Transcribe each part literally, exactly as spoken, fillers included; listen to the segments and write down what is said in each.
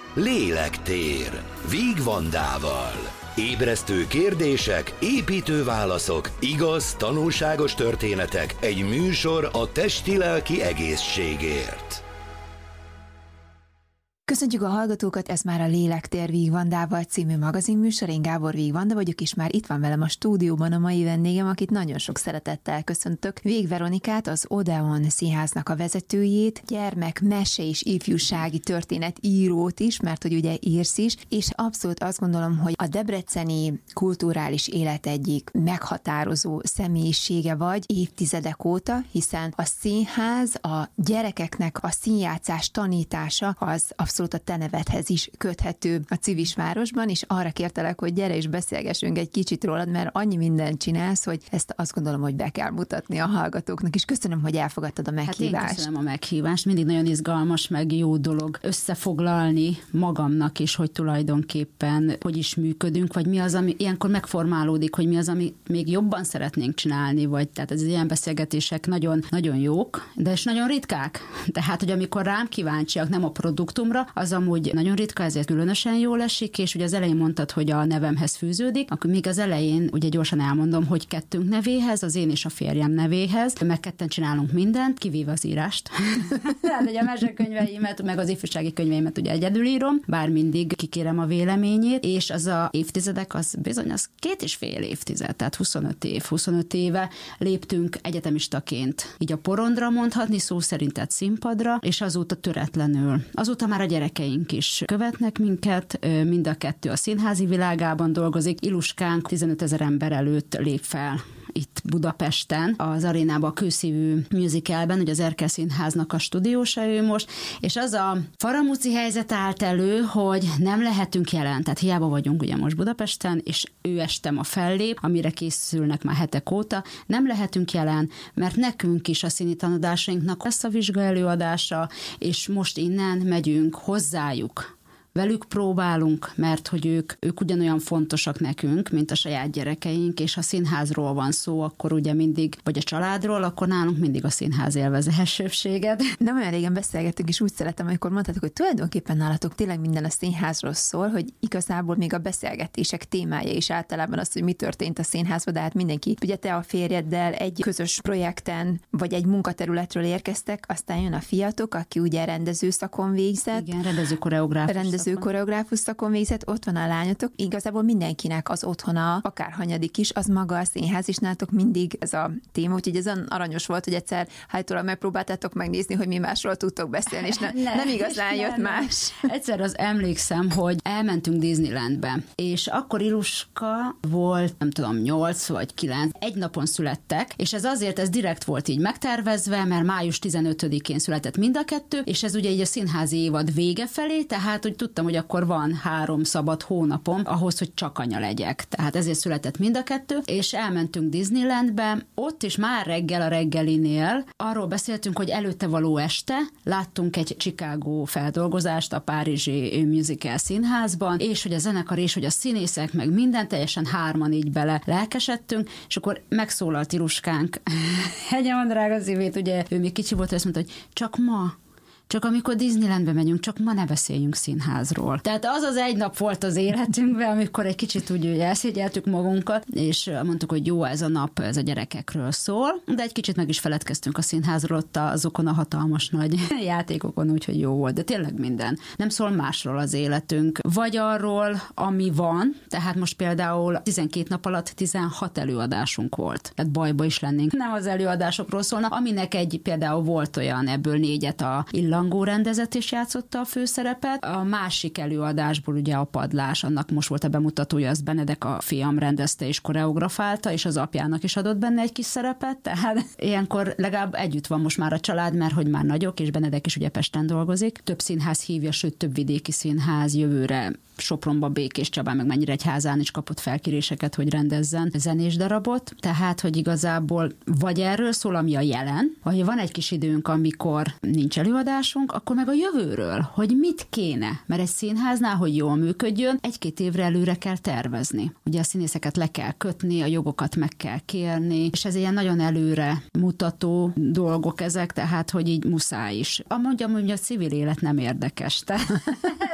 Lélektér Víg Vandával. Ébresztő kérdések, építő válaszok, igaz, tanulságos történetek, egy műsor a testi-lelki egészségért. Köszöntjük a hallgatókat, ez már a Lélektér Víg Vandával című magazinműsor. Én Gábor Víg Vanda vagyok, és már itt van velem a stúdióban a mai vendégem, akit nagyon sok szeretettel köszöntök. Vég Veronikát, az Odeon Színháznak a vezetőjét, gyermek, mese és ifjúsági történetírót is, mert hogy ugye írsz is, és abszolút azt gondolom, hogy a debreceni kulturális élet egyik meghatározó személyisége vagy évtizedek óta, hiszen a színház, a gyerekeknek a színjátszás tanítása az abszolút a te nevedhez is köthető a Civisvárosban, és arra kértelek, hogy gyere és beszélgessünk egy kicsit rólad, mert annyi mindent csinálsz, hogy ezt azt gondolom, hogy be kell mutatni a hallgatóknak, és köszönöm, hogy elfogadtad a meghívást. Hát én köszönöm a meghívást, mindig nagyon izgalmas, meg jó dolog összefoglalni magamnak is, hogy tulajdonképpen hogy is működünk, vagy mi az, ami ilyenkor megformálódik, hogy mi az, ami még jobban szeretnénk csinálni, vagy tehát ez ilyen beszélgetések nagyon, nagyon jók, de és nagyon ritkák. Tehát, hogy amikor rám kíváncsiak, nem a produktumra, az amúgy nagyon ritka, ezért különösen jól esik, és ugye az elején mondtad, hogy a nevemhez fűződik, akkor még az elején ugye gyorsan elmondom, hogy kettőnk nevéhez, az én és a férjem nevéhez, meg ketten csinálunk mindent, kivéve az írást. Tehát ugye a mesekönyveimet, meg az ifjúsági könyveimet ugye egyedül írom, bár mindig kikérem a véleményét, és az a évtizedek, az bizony az két és fél évtized, tehát huszonöt év, huszonöt éve léptünk egyetemistaként, így a porondra mondhatni, szó szerint tehát színpadra, és azóta töretlenül. Azóta már a gyerekeink is követnek minket, mind a kettő a színházi világában dolgozik. Iluskánk tizenötezer ember előtt lép fel itt Budapesten, az arénában a Kőszívű musicalben, ugye az Erkel Színháznak a stúdiósa ő most, és az a faramúci helyzet állt elő, hogy nem lehetünk jelen, tehát hiába vagyunk ugye most Budapesten, és ő este ma fellép, amire készülnek már hetek óta, nem lehetünk jelen, mert nekünk is a színi tanadásainknak lesz a vizsga előadása, és most innen megyünk hozzájuk. Velük próbálunk, mert hogy ők, ők ugyanolyan fontosak nekünk, mint a saját gyerekeink, és ha színházról van szó, akkor ugye mindig, vagy a családról, akkor nálunk mindig a színház élvezi elsőbséget. Nem olyan régen beszélgettünk, és úgy szeretem, amikor mondtátok, hogy tulajdonképpen nálatok tényleg minden a színházról szól, hogy igazából még a beszélgetések témája is általában az, hogy mi történt a színházban, de hát mindenki, ugye te a férjeddel egy közös projekten, vagy egy munkaterületről érkeztek, aztán jön a fiatok, aki ugye rendező szakon végzett. Igen, rendező koreográfus. Rendező koreográfus szakon végzett, ott van a lányotok. Igazából mindenkinek az otthona, akár hanyadik is, az maga a színház, is nálatok mindig ez a téma, úgyhogy ez olyan aranyos volt, hogy egyszer hájtóra megpróbáltátok megnézni, hogy mi másról tudtok beszélni, és ne, nem, nem igazán jött nem, más. Egyszer az emlékszem, hogy elmentünk Disneylandbe, és akkor Iluska volt, nem tudom, nyolc vagy kilenc, egy napon születtek, és ez azért, ez direkt volt így megtervezve, mert május tizenötödikén született mind a kettő, és ez ugye így a színházi évad vége felé, tehát, hogy tudtam, hogy akkor van három szabad hónapom ahhoz, hogy csak anya legyek. Tehát ezért született mind a kettő, és elmentünk Disneylandbe, ott is már reggel a reggelinél arról beszéltünk, hogy előtte való este láttunk egy Chicago feldolgozást a Párizsi Musical Színházban, és hogy a zenekar és hogy a színészek, meg minden, teljesen hárman így bele lelkesedtünk, és akkor megszólalt Iluskánk, hegyem a drága szívét, ugye ő még kicsi volt, és azt mondta, hogy csak ma, csak amikor Disneylandbe megyünk, csak ma ne beszéljünk színházról. Tehát az az egy nap volt az életünkben, amikor egy kicsit úgy elszégyeltük magunkat, és mondtuk, hogy jó, ez a nap, ez a gyerekekről szól, de egy kicsit meg is feledkeztünk a színházról ott azokon a hatalmas nagy játékokon, úgyhogy jó volt, de tényleg minden. Nem szól másról az életünk, vagy arról, ami van, tehát most például tizenkét nap alatt tizenhat előadásunk volt. Tehát bajba is lennénk. Nem az előadásokról szólna, aminek egy például volt olyan, ebből négyet a Langó rendezett és játszotta a főszerepet. A másik előadásból ugye a Padlás, annak most volt a bemutatója, az Benedek a fiam rendezte és koreografálta, és az apjának is adott benne egy kis szerepet, tehát ilyenkor legalább együtt van most már a család, mert hogy már nagyok, és Benedek is ugye Pesten dolgozik. Több színház hívja, sőt több vidéki színház jövőre Sopronba, Békés Csabán, meg Megyeregyházán is kapott felkéréseket, hogy rendezzen zenés darabot. Tehát, hogy igazából vagy erről szól, ami a jelen, vagy van egy kis időnk, amikor nincs előadásunk, akkor meg a jövőről, hogy mit kéne. Mert egy színháznál, hogy jól működjön, egy-két évre előre kell tervezni. Ugye a színészeket le kell kötni, a jogokat meg kell kérni, és ez ilyen nagyon előre mutató dolgok ezek, tehát, hogy így muszáj is. Amúgy, amúgy a civil élet nem érdekes. Tehát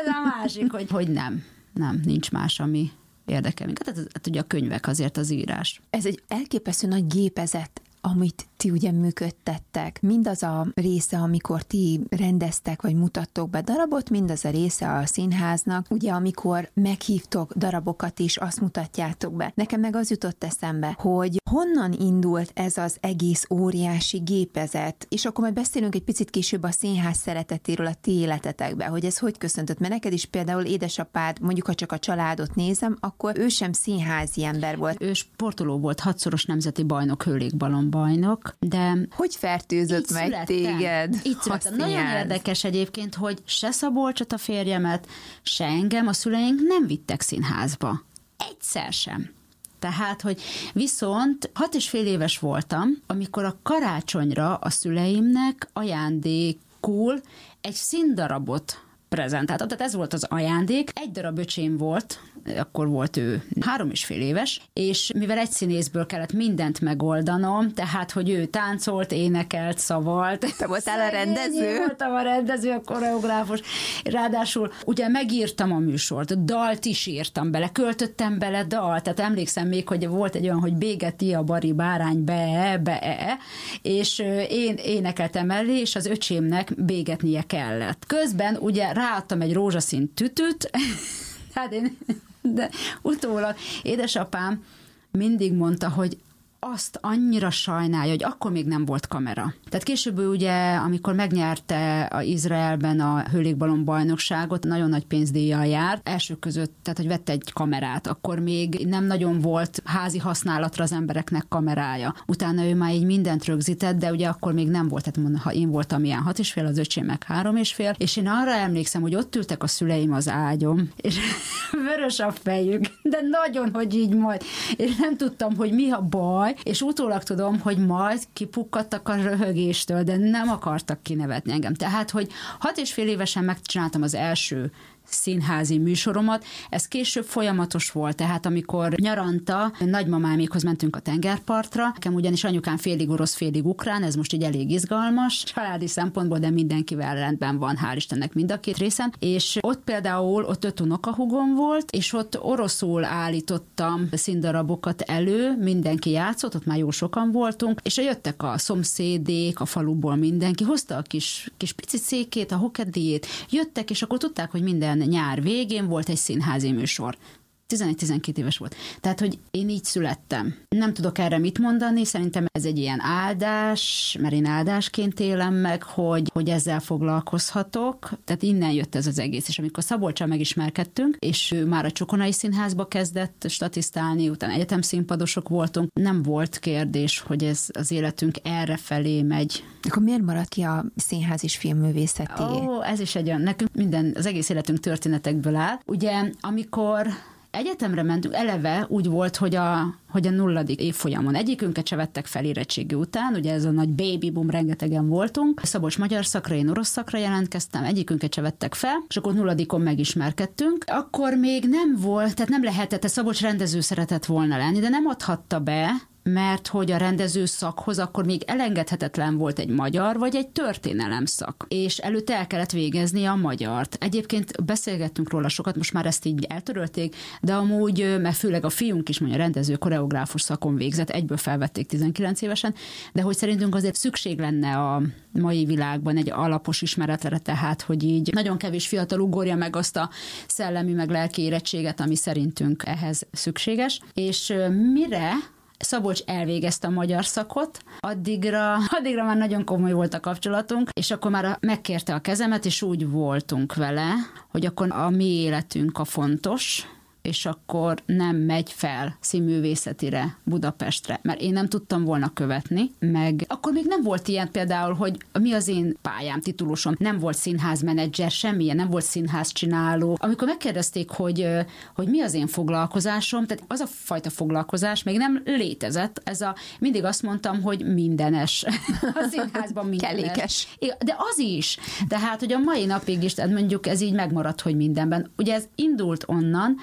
ez a másik, hogy, hogy nem, nem, nincs más, ami érdekel minket. Hát, hát ugye a könyvek azért az írás. Ez egy elképesztő nagy gépezet, amit ti ugye működtettek. Mindaz a része, amikor ti rendeztek, vagy mutattok be darabot, mindaz a része a színháznak, ugye amikor meghívtok darabokat is, azt mutatjátok be. Nekem meg az jutott eszembe, hogy honnan indult ez az egész óriási gépezet, és akkor majd beszélünk egy picit később a színház szeretetéről a ti életetekben, hogy ez hogy köszöntött, mert neked is például édesapád, mondjuk ha csak a családot nézem, akkor ő sem színházi ember volt. Ő sportoló volt, hatszoros nemzeti bajnok, hőlékbalon bajnok, de hogy fertőzött meg születtem. téged? Így születtem. Nagyon érdekes egyébként, hogy se Szabolcsot, a férjemet, se engem a szüleink nem vittek színházba. Egyszer sem. Tehát, hogy viszont hat és fél éves voltam, amikor a karácsonyra a szüleimnek ajándékul egy színdarabot prezentáltam. Tehát ez volt az ajándék. Egy darab öcsém volt, akkor volt ő három és fél éves, és mivel egy színészből kellett mindent megoldanom, tehát, hogy ő táncolt, énekelt, szavalt. Te voltál a rendező? Én voltam a rendező, a koreográfus. Ráadásul ugye megírtam a műsort, dalt is írtam bele, költöttem bele dalt, tehát emlékszem még, hogy volt egy olyan, hogy bégeti a bari bárány be, be, e, és én énekeltem mellé, és az öcsémnek bégetnie kellett. Közben ugye ráadtam egy rózsaszín tütüt, hát én, de utólag édesapám mindig mondta, hogy azt annyira sajnálja, hogy akkor még nem volt kamera. Tehát később ugye, amikor megnyerte a Izraelben a hőlékbalon bajnokságot, nagyon nagy pénzdíjjal járt, első között, tehát hogy vett egy kamerát, akkor még nem nagyon volt házi használatra az embereknek kamerája. Utána ő már így mindent rögzített, de ugye akkor még nem volt, tehát mondom, ha én voltam ilyen hat és fél, az öcsém meg három és fél, és én arra emlékszem, hogy ott ültek a szüleim az ágyom, és vörös a fejük, de nagyon, hogy így majd, és nem tudtam, hogy mi a baj, és utólag tudom, hogy majd kipukkadtak a röhögéstől, de nem akartak kinevetni engem. Tehát, hogy hat és fél évesen megcsináltam az első színházi műsoromat, ez később folyamatos volt, tehát amikor nyaranta nagymamámékhoz mentünk a tengerpartra, nekem ugyanis anyukám félig orosz, félig ukrán, ez most így elég izgalmas, családi szempontból, de mindenkivel rendben van, hál' Istennek mind a két részen, és ott például ott öt unokahúgom volt, és ott oroszul állítottam színdarabokat elő, mindenki játszott, ott már jó sokan voltunk, és jöttek a szomszédék, a faluból mindenki, hozta a kis, kis pici székét, a hokedijét, jöttek, és akkor tudták, hogy minden nyár végén volt egy színházi műsor. tizenegy-tizenkét éves volt. Tehát, hogy én így születtem. Nem tudok erre mit mondani, szerintem ez egy ilyen áldás, mert én áldásként élem meg, hogy, hogy ezzel foglalkozhatok. Tehát innen jött ez az egész. És amikor Szabolccsal megismerkedtünk, és ő már a Csokonai Színházba kezdett statisztálni, utána egyetemszínpadosok voltunk, nem volt kérdés, hogy ez az életünk erre felé megy. Akkor miért maradt ki a színház és filmművészeti? Ó, ez is egy olyan, nekünk minden, az egész életünk történetekből áll. Ugye, amikor egyetemre mentünk, eleve úgy volt, hogy a, hogy a nulladik évfolyamon egyikünket se vettek fel érettségi után, ugye ez a nagy baby boom, rengetegen voltunk. Szabolcs magyar szakra, én orosz szakra jelentkeztem, egyikünket se vettek fel, és akkor nulladikon megismerkedtünk. Akkor még nem volt, tehát nem lehetett, Szabolcs rendező szeretett volna lenni, de nem adhatta be, mert hogy a rendező szakhoz akkor még elengedhetetlen volt egy magyar vagy egy történelem szak. És előtte el kellett végezni a magyart. Egyébként beszélgettünk róla sokat, most már ezt így eltörölték, de amúgy, mert főleg a fiunk is mondja, rendező, koreográfus szakon végzett, egyből felvették tizenkilenc évesen, de hogy szerintünk azért szükség lenne a mai világban egy alapos ismeretre, tehát, hogy így nagyon kevés fiatal ugorja meg azt a szellemi meg lelki érettséget, ami szerintünk ehhez szükséges. És mire Szabolcs elvégezte a magyar szakot, addigra, addigra már nagyon komoly volt a kapcsolatunk, és akkor már megkérte a kezemet, és úgy voltunk vele, hogy akkor a mi életünk a fontos, és akkor nem megy fel színművészetire, Budapestre, mert én nem tudtam volna követni, meg akkor még nem volt ilyen például, hogy mi az én pályám, titulusom, nem volt színházmenedzser, semmilyen, nem volt színházcsináló. Amikor megkérdezték, hogy, hogy mi az én foglalkozásom, tehát az a fajta foglalkozás még nem létezett, ez a, mindig azt mondtam, hogy mindenes. A színházban mindenes. Kellékes. De az is. Tehát, hogy a mai napig is, tehát mondjuk ez így megmaradt, hogy mindenben. Ugye ez indult onnan,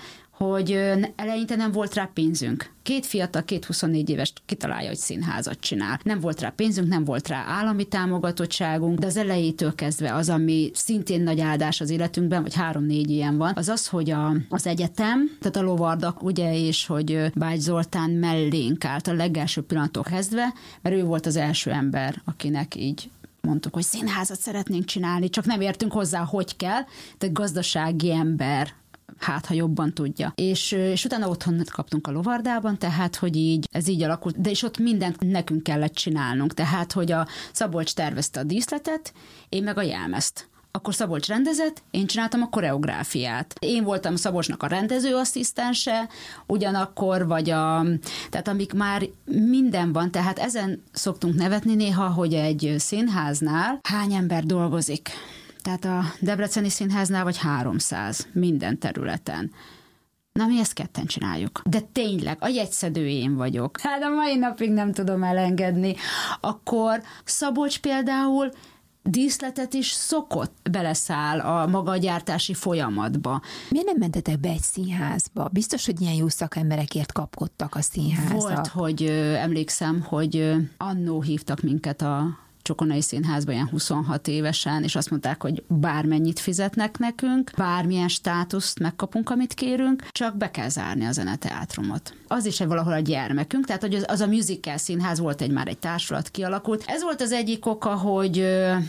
hogy eleinte nem volt rá pénzünk. Két fiatal, két huszonnégy éves kitalálja, hogy színházat csinál. Nem volt rá pénzünk, nem volt rá állami támogatottságunk, de az elejétől kezdve az, ami szintén nagy áldás az életünkben, vagy három-négy ilyen van, az az, hogy a, az egyetem, tehát a Lovarda, ugye, és hogy Bács Zoltán mellénk állt a legelső pillanattól kezdve, mert ő volt az első ember, akinek így mondtuk, hogy színházat szeretnénk csinálni, csak nem értünk hozzá, hogy kell, tehát gazdasági ember, hát, ha jobban tudja. És, és utána otthon kaptunk a Lovardában, tehát, hogy így, ez így alakult, de és ott mindent nekünk kellett csinálnunk, tehát, hogy a Szabolcs tervezte a díszletet, én meg a jelmezt. Akkor Szabolcs rendezett, én csináltam a koreográfiát. Én voltam Szabolcsnak a rendezőasszisztense, ugyanakkor, vagy a... Tehát amik már minden van, tehát ezen szoktunk nevetni néha, hogy egy színháznál hány ember dolgozik. Tehát a Debreceni Színháznál vagy háromszáz minden területen. Na, mi ezt ketten csináljuk. De tényleg, a jegyszedő én vagyok. Hát a mai napig nem tudom elengedni. Akkor Szabolcs például díszletet is szokott beleszáll a maga gyártási folyamatba. Miért nem mentetek be egy színházba? Biztos, hogy ilyen jó szakemberekért kapkodtak a színházak. Volt, hogy ö, emlékszem, hogy ö, annó hívtak minket a Csokonai Színházba ilyen huszonhat évesen, és azt mondták, hogy bármennyit fizetnek nekünk, bármilyen státuszt megkapunk, amit kérünk, csak be kell zárni a zeneteátrumot. Az is egy valahol a gyermekünk, tehát hogy az, az a musical színház volt, egy már egy társulat kialakult. Ez volt az egyik oka, hogy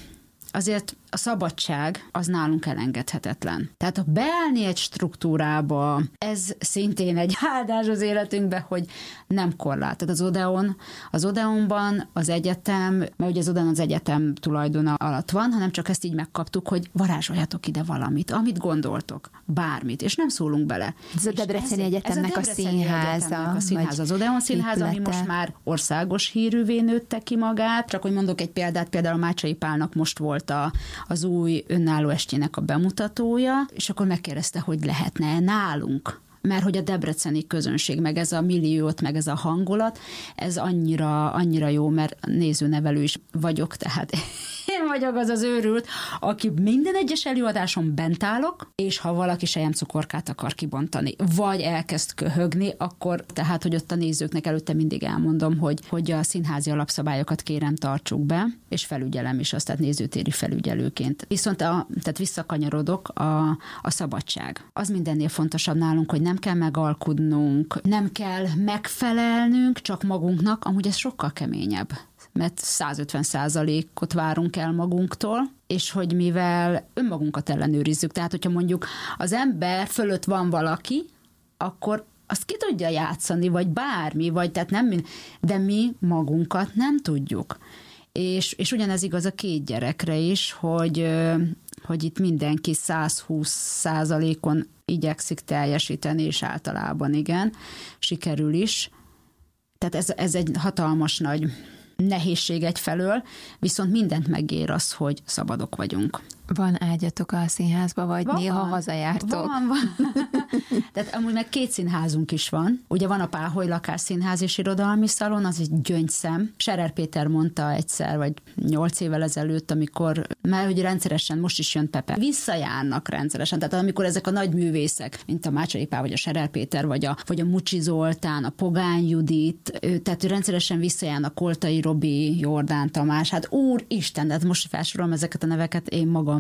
azért a szabadság az nálunk elengedhetetlen. Tehát a beállni egy struktúrába, ez szintén egy áldás az életünkben, hogy nem korlát. Tehát az Odeon, az Odeonban az egyetem, mert ugye az Odeon az egyetem tulajdona alatt van, hanem csak ezt így megkaptuk, hogy varázsoljatok ide valamit, amit gondoltok, bármit, és nem szólunk bele. Ez a Debreceni Egyetemnek a színháza. A színház, az Odeon Színház, ami most már országos hírűvé nőtte ki magát. Csak hogy mondok egy példát, például a Mácsai Pálnak most volt a az új önálló estjének a bemutatója, és akkor megkérdezte, hogy lehetne nálunk. Mert hogy a debreceni közönség, meg ez a milliót, meg ez a hangulat, ez annyira, annyira jó, mert nézőnevelő is vagyok, tehát én vagyok az az őrült, aki minden egyes előadáson bent állok, és ha valaki selyemcukorkát akar kibontani, vagy elkezd köhögni, akkor tehát, hogy ott a nézőknek előtte mindig elmondom, hogy, hogy a színházi alapszabályokat kérem tartsuk be, és felügyelem is azt, tehát nézőtéri felügyelőként. Viszont a, tehát visszakanyarodok, a, a szabadság. Az mindennél fontosabb nálunk, hogy nem kell megalkudnunk, nem kell megfelelnünk csak magunknak, amúgy ez sokkal keményebb, mert százötven százalékot várunk el magunktól, és hogy mivel önmagunkat ellenőrizzük, tehát hogyha mondjuk az ember fölött van valaki, akkor azt ki tudja játszani, vagy bármi, vagy tehát nem, de mi magunkat nem tudjuk. És, és ugyanez igaz a két gyerekre is, hogy, hogy itt mindenki száz húsz százalékon igyekszik teljesíteni, és általában igen, sikerül is. Tehát ez, ez egy hatalmas nagy nehézség egyfelől, viszont mindent megér az, hogy szabadok vagyunk. Van ágyatok a színházba, vagy van, néha hazajártok? Van, van. Tehát amúgy meg két színházunk is van. Ugye van a Páholy Lakásszínház és Irodalmi Szalon, az egy gyöngyszem. Scherer Péter mondta egyszer, vagy nyolc évvel ezelőtt, amikor, mert hogy rendszeresen, most is jön Pepe, visszajárnak rendszeresen. Tehát amikor ezek a nagy művészek, mint a Mácsai Pál, vagy a Scherer Péter, vagy a, vagy a Mucsi Zoltán, a Pogány Judit, tehát rendszeresen visszajárnak Koltai Robi, Jordán Tamás, hát úristen, tehát most felsorolom ezeket a neveket, én magam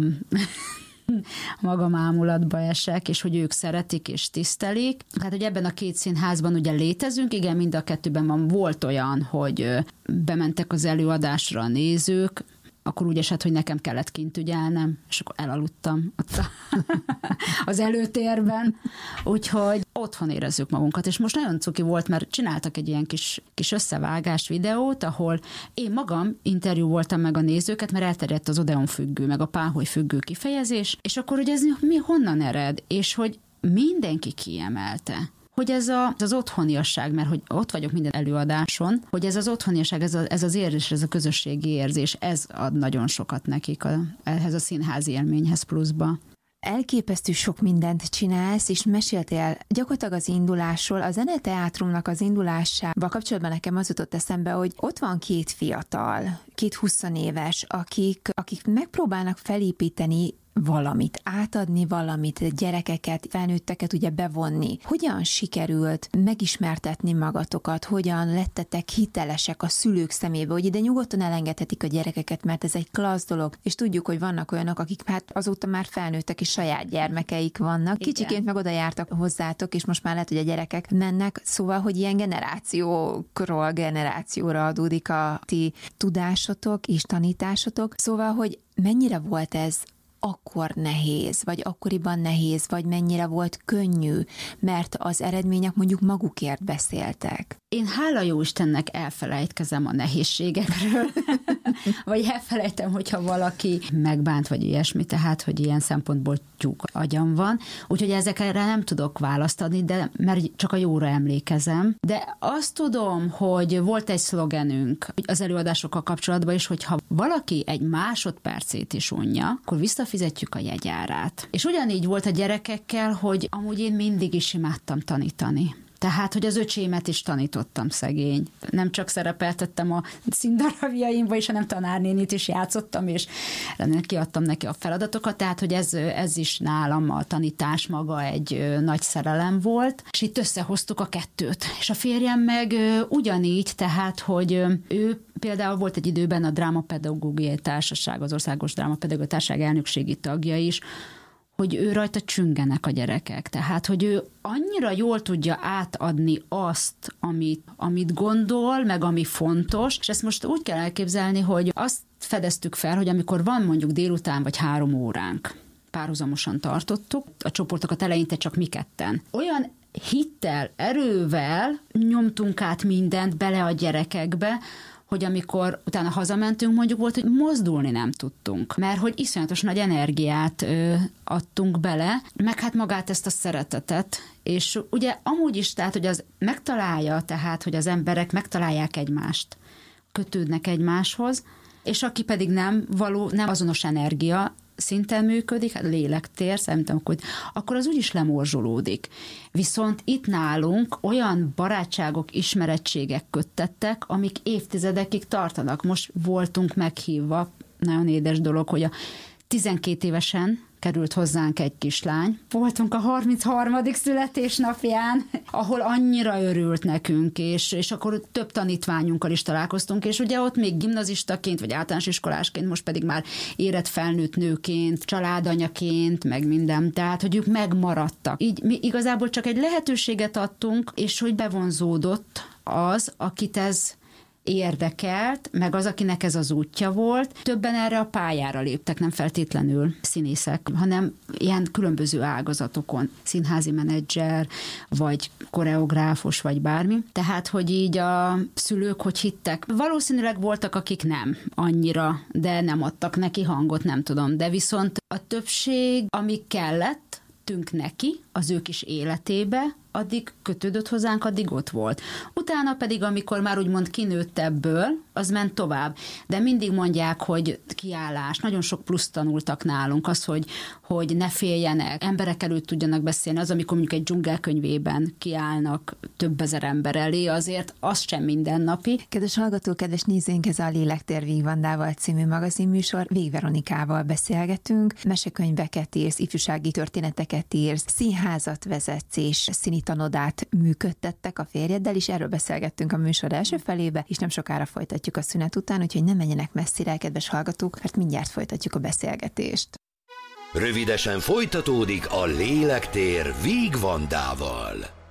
magam ámulatba esek, és hogy ők szeretik és tisztelik. Hát, hogy ebben a két színházban ugye létezünk, igen, mind a kettőben van, volt olyan, hogy bementek az előadásra a nézők, akkor úgy esett, hogy nekem kellett kint ügyelnem, és akkor elaludtam ott a, az előtérben, úgyhogy otthon érezzük magunkat, és most nagyon cuki volt, mert csináltak egy ilyen kis, kis összevágás videót, ahol én magam interjú voltam meg a nézőket, mert elterjedt az Odeon függő, meg a Páholy függő kifejezés, és akkor, hogy ez mi honnan ered, és hogy mindenki kiemelte, hogy ez a, az otthoniasság, mert hogy ott vagyok minden előadáson, hogy ez az otthoniasság, ez, a, ez az érzés, ez a közösségi érzés, ez ad nagyon sokat nekik a, ehhez a színházi élményhez pluszba. Elképesztő sok mindent csinálsz, és meséltél gyakorlatilag az indulásról. A Zeneteátrumnak az indulásával kapcsolatban nekem az jutott eszembe, hogy ott van két fiatal, két huszonéves, akik, akik megpróbálnak felépíteni valamit átadni, valamit, gyerekeket, felnőtteket ugye bevonni. Hogyan sikerült megismertetni magatokat, hogyan lettetek hitelesek a szülők szemébe, hogy ide nyugodtan elengedhetik a gyerekeket, mert ez egy klassz dolog, és tudjuk, hogy vannak olyanok, akik hát azóta már felnőttek, és saját gyermekeik vannak. Igen. Kicsiként meg oda jártak hozzátok, és most már lehet, hogy a gyerekek mennek, szóval, hogy ilyen generációkról generációra adódik a ti tudásotok és tanításotok. Szóval, hogy mennyire volt ez akkor nehéz, vagy akkoriban nehéz, vagy mennyire volt könnyű, mert az eredmények mondjuk magukért beszéltek. Én hála jó Istennek elfelejtkezem a nehézségekről, vagy elfelejtem, hogyha valaki megbánt, vagy ilyesmi, tehát, hogy ilyen szempontból tyúk agyam van. Úgyhogy ezekre nem tudok választ adni, de mert csak a jóra emlékezem. De azt tudom, hogy volt egy szlogenünk az előadásokkal kapcsolatban is, hogy ha valaki egy másodpercét is unja, akkor visszafizetjük a jegyárát. És ugyanígy volt a gyerekekkel, hogy amúgy én mindig is imádtam tanítani. Tehát, hogy az öcsémet is tanítottam, szegény. Nem csak szerepeltettem a színdarabjaimba is, hanem tanárnénit is játszottam, és kiadtam neki a feladatokat, tehát, hogy ez, ez is nálam a tanítás maga egy nagy szerelem volt, és itt összehoztuk a kettőt. És a férjem meg ugyanígy, tehát, hogy ő például volt egy időben a Drámapedagógiai Társaság, az Országos Drámapedagógiai Társaság elnökségi tagja is, hogy ő rajta csüngenek a gyerekek. Tehát, hogy ő annyira jól tudja átadni azt, amit, amit gondol, meg ami fontos, és ezt most úgy kell elképzelni, hogy azt fedeztük fel, hogy amikor van mondjuk délután vagy három óránk, párhuzamosan tartottuk, a csoportokat eleinte csak mi ketten. Olyan hittel, erővel nyomtunk át mindent bele a gyerekekbe, hogy amikor utána hazamentünk, mondjuk volt, hogy mozdulni nem tudtunk, mert hogy iszonyatos nagy energiát ö, adtunk bele, meg hát magát ezt a szeretetet, és ugye amúgy is, tehát, hogy az megtalálja, tehát, hogy az emberek megtalálják egymást, kötődnek egymáshoz, és aki pedig nem való, nem azonos energia szinten működik, hát lélektér, szerintem, hogy akkor az úgyis lemorzsolódik. Viszont itt nálunk olyan barátságok, ismerettségek köttettek, amik évtizedekig tartanak. Most voltunk meghívva, nagyon édes dolog, hogy a tizenkét évesen került hozzánk egy kislány. Voltunk a harmincharmadik születésnapján, ahol annyira örült nekünk, és, és akkor több tanítványunkkal is találkoztunk, és ugye ott még gimnazistaként, vagy általános iskolásként, most pedig már érett felnőtt nőként, családanyaként, meg minden, tehát, hogy ők megmaradtak. Így mi igazából csak egy lehetőséget adtunk, és hogy bevonzódott az, akit ez érdekelt, meg az, akinek ez az útja volt. Többen erre a pályára léptek, nem feltétlenül színészek, hanem ilyen különböző ágazatokon, színházi menedzser, vagy koreográfus, vagy bármi. Tehát, hogy így a szülők hogy hittek. Valószínűleg voltak, akik nem annyira, de nem adtak neki hangot, nem tudom. De viszont a többség, ami kellett, tünk neki az ő kis életébe, addig kötődött hozzánk, addig ott volt. Utána pedig, amikor már úgymond kinőtt ebből, az ment tovább. De mindig mondják, hogy kiállás, nagyon sok plusz tanultak nálunk, az, hogy, hogy ne féljenek, emberek előtt tudjanak beszélni, az, amikor mondjuk egy dzsungelkönyvében kiállnak több ezer ember elé, azért az sem mindennapi. Kedves hallgató, kedves nézőink, ez a Lélektér Víg Vandával című magazinműsor. Víg Veronikával beszélgetünk, mesekönyveket írsz, ifjúsági történeteket írsz, színházat vezetsz és színitanodát működtettek a férjeddel, és erről beszélgettünk a műsor első felébe, és nem sokára folytatjuk a szünet után, úgyhogy ne menjenek messzire, kedves hallgatók, mert mindjárt folytatjuk a beszélgetést. Rövidesen folytatódik a Lélektér Víg Vandával.